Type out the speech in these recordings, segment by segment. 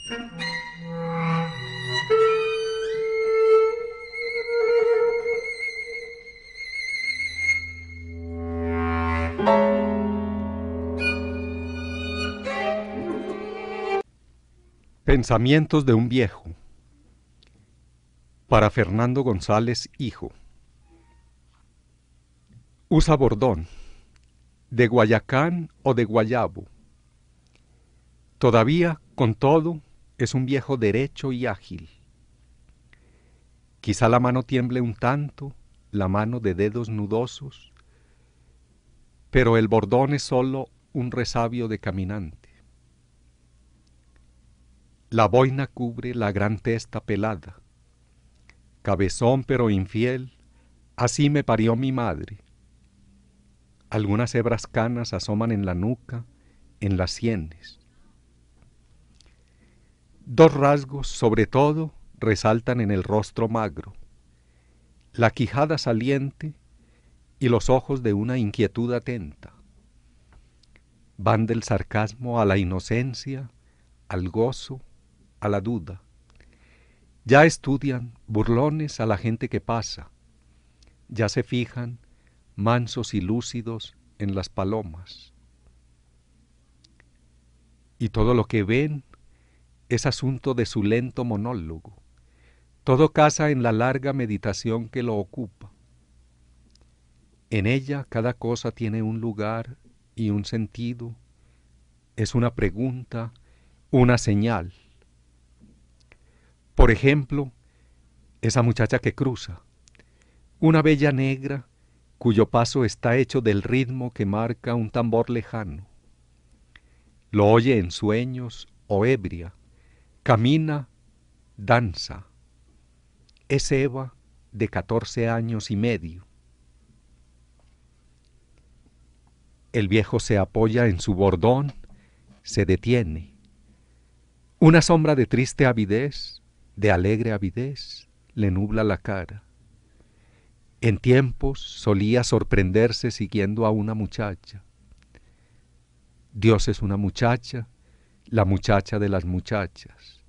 Pensamientos de un viejo. Para Fernando González, hijo. Usa bordón, de Guayacán o de Guayabo. Todavía, con todo, es un viejo derecho y ágil. Quizá la mano tiemble un tanto, la mano de dedos nudosos, pero el bordón es solo un resabio de caminante. La boina cubre la gran testa pelada. Cabezón pero infiel, así me parió mi madre. Algunas hebras canas asoman en la nuca, en las sienes. Dos rasgos, sobre todo, resaltan en el rostro magro: la quijada saliente y los ojos de una inquietud atenta. Van del sarcasmo a la inocencia, al gozo, a la duda. Ya estudian, burlones, a la gente que pasa. Ya se fijan, mansos y lúcidos, en las palomas. Y todo lo que ven es asunto de su lento monólogo. Todo casa en la larga meditación que lo ocupa. En ella cada cosa tiene un lugar y un sentido. Es una pregunta, una señal. Por ejemplo, esa muchacha que cruza, una bella negra cuyo paso está hecho del ritmo que marca un tambor lejano. Lo oye en sueños o ebria, camina, danza. Es Eva, de 14 años y medio. El viejo se apoya en su bordón, se detiene. Una sombra de triste avidez, de alegre avidez, le nubla la cara. En tiempos solía sorprenderse siguiendo a una muchacha. Dios es una muchacha, la muchacha de las muchachas.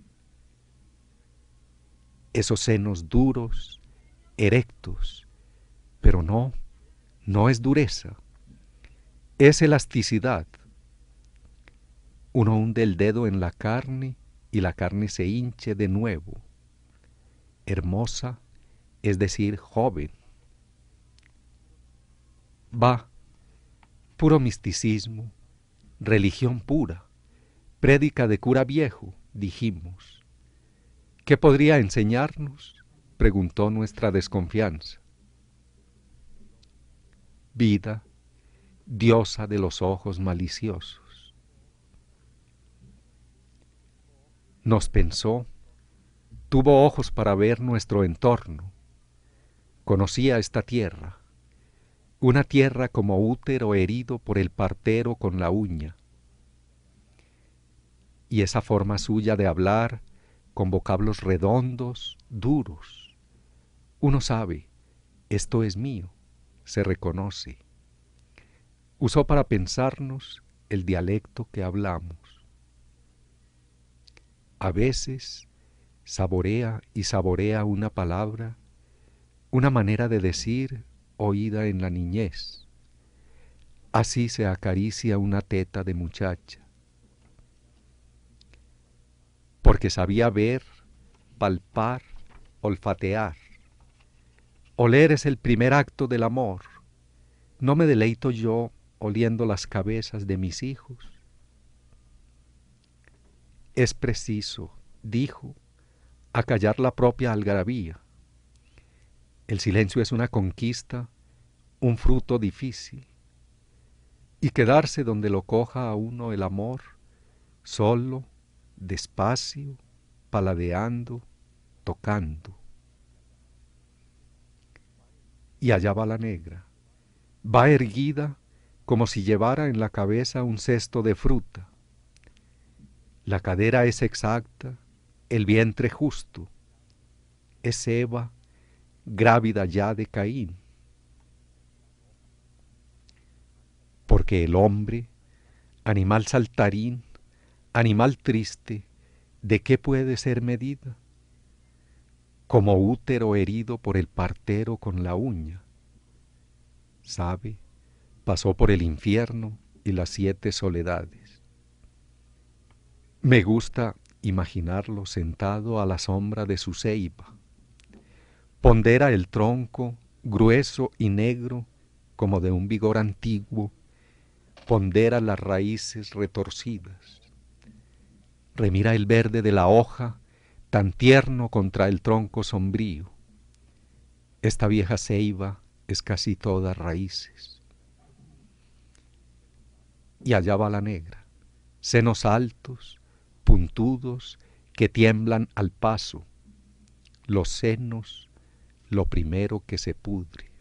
Esos senos duros, erectos, pero no es dureza, es elasticidad. Uno hunde el dedo en la carne y la carne se hinche de nuevo. Hermosa, es decir, joven. Va, puro misticismo, religión pura, prédica de cura viejo, dijimos. ¿Qué podría enseñarnos?, preguntó nuestra desconfianza. Vida, diosa de los ojos maliciosos. Nos pensó, tuvo ojos para ver nuestro entorno. Conocía esta tierra, una tierra como útero herido por el partero con la uña. Y esa forma suya de hablar, con vocablos redondos, duros. Uno sabe, esto es mío, se reconoce. Usó para pensarnos el dialecto que hablamos. A veces saborea y saborea una palabra, una manera de decir oída en la niñez. Así se acaricia una teta de muchacha. Porque sabía ver, palpar, olfatear. Oler es el primer acto del amor. ¿No me deleito yo oliendo las cabezas de mis hijos? Es preciso, dijo, acallar la propia algarabía. El silencio es una conquista, un fruto difícil. Y quedarse donde lo coja a uno el amor, solo, despacio, paladeando, tocando. Y allá va la negra. Va erguida como si llevara en la cabeza un cesto de fruta. La cadera es exacta, el vientre justo. Es Eva, grávida ya de Caín. Porque el hombre, animal saltarín, animal triste, ¿De qué puede ser medida? Como útero herido por el partero con la uña. Sabe, pasó por el infierno y las 7 soledades. Me gusta imaginarlo sentado a la sombra de su ceiba. Pondera el tronco, grueso y negro, como de un vigor antiguo, pondera las raíces retorcidas. Remira el verde de la hoja, tan tierno contra el tronco sombrío. Esta vieja ceiba es casi toda raíces. Y allá va la negra, senos altos, puntudos, que tiemblan al paso, los senos, lo primero que se pudre.